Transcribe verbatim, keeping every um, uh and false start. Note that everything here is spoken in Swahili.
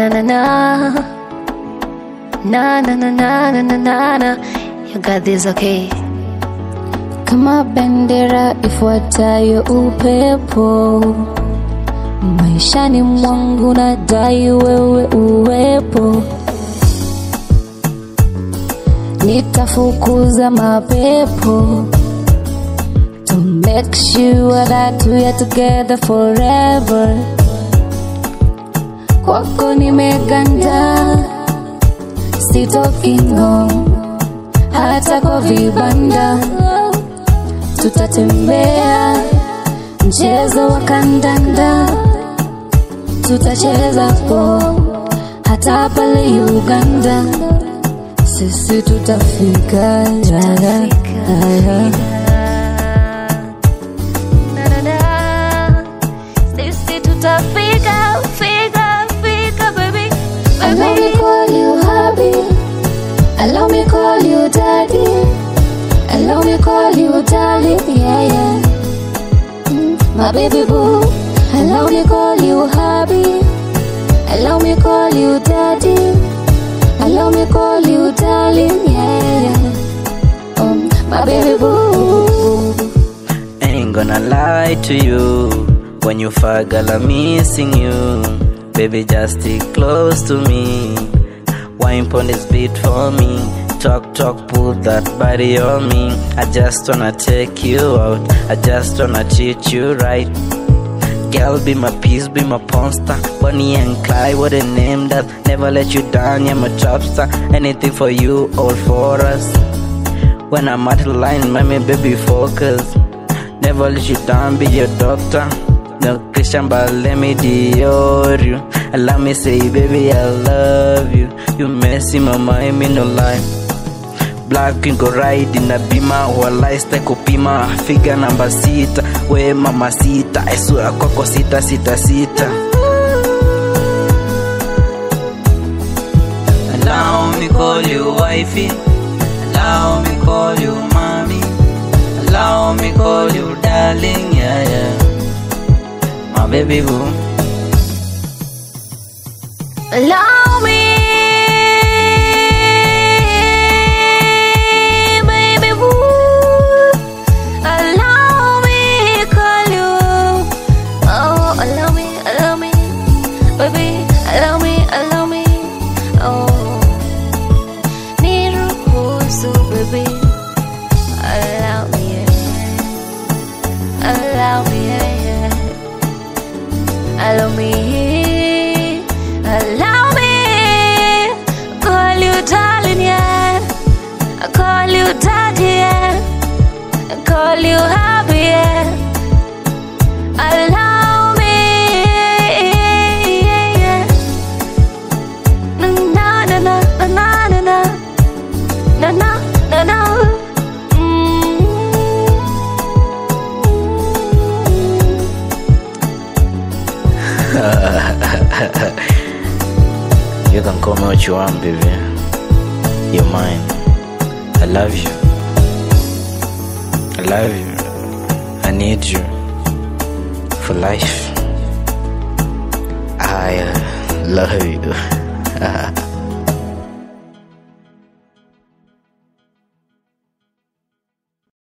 na na na na na na na na na na. You got this, okay? Kama bendera ifuatayo upepo, maishani mwangu nadai wewe uwepo. Nitafukuza mapepo to make sure that we are together forever. Kwako nimeganda, sitoki ng'o, hata kwa vibanda. Tutatembea mchezo wa kandanda, tutacheza po hata pale Uganda. Sisi tutafika, tutafika. Sisi tutafika, fika, fika, baby. Allow me call you hubby, allow me call you daddy, allow me call you darling, yeah, yeah. Mm, my baby boo. Allow me call you hubby, allow me call you daddy, allow me call you darling, yeah, yeah. Um, my baby boo. Ain't gonna lie to you, when you fuck, girl, I'm missing you. Baby, just stick close to me, wine pon this beat for me. Talk, talk, put that body on me. I just wanna take you out, I just wanna treat you right. Girl, be my peace, be my porn star. Bonnie and Clyde, what a name that never let you down, yeah, my top star. Anything for you, all for us. When I'm at the line, mommy, baby, focus. Never let you down, be your doctor. No Christian, but let me dior you. And let me say, baby, I love you. You messy, my mind, me no lie. Black Queen go ride in a bima, wala stay kupima. Figure number sita, we mama sita. Esura koko sita sita sita. Allow me call you wifey, allow me call you mommy, allow me call you darling, yeah, yeah. My baby boo. Allow me, baby boo. Allow me call you. Oh, allow me, allow me, baby. Allow me, allow me. Oh, niruhusu, baby. Allow me, yeah. Allow me, yeah, yeah. Allow me. Allow me, call you darling, yeah. I call you daddy, yeah. I call you happy, yeah. Allow me, yeah, yeah. Na na na na na na na na na na na. You can call me what you want, baby. You're mine. I love you. I love you. I need you for life. I uh, love you.